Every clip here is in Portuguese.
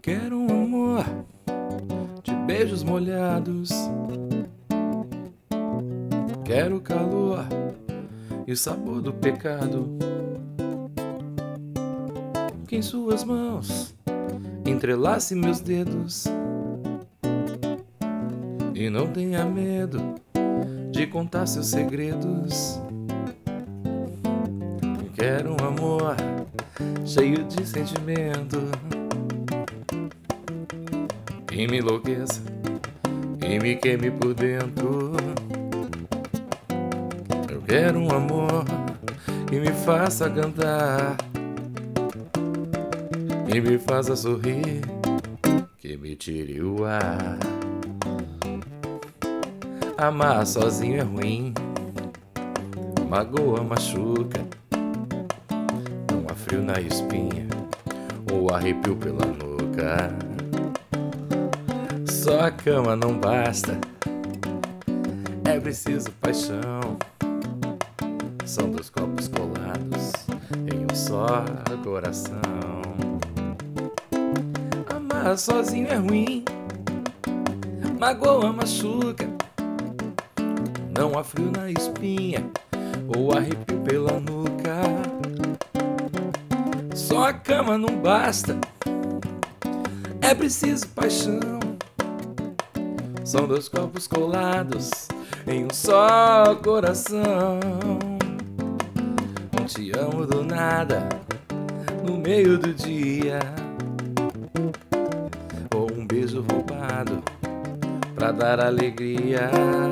Quero um amor de beijos molhados. Quero o calor e o sabor do pecado. Que em suas mãos entrelace meus dedos. E não tenha medo de contar seus segredos. Quero um amor cheio de sentimento, que me enlouqueça e me queime por dentro. Eu quero um amor que me faça cantar, que me faça sorrir, que me tire o ar. Amar sozinho é ruim, magoa, machuca, não há frio na espinha ou arrepio pela nuca. Só a cama não basta, é preciso paixão. São dois copos colados em um só coração. Amar sozinho é ruim, magoa, machuca, não há frio na espinha ou arrepio pela nuca. Só a cama não basta, é preciso paixão. São dois corpos colados em um só coração. Um te amo do nada no meio do dia, ou um beijo roubado pra dar alegria.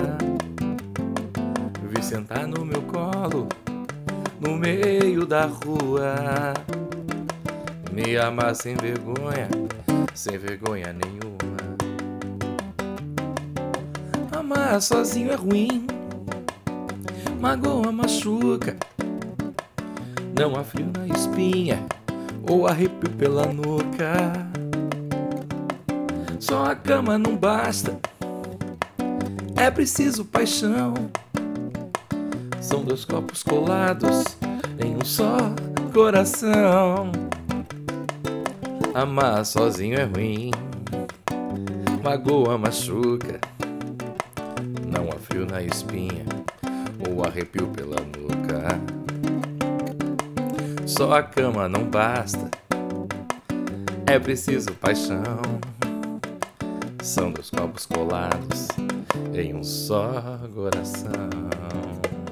Vi sentar no meu colo no meio da rua, me amar sem vergonha nenhuma. Amar sozinho é ruim, magoa, machuca, não há frio na espinha ou arrepio pela nuca. Só a cama não basta, é preciso paixão. São dois copos colados em um só coração. Amar sozinho é ruim, magoa, machuca, não há frio na espinha ou arrepio pela nuca. Só a cama não basta, é preciso paixão. São dois copos colados em um só coração.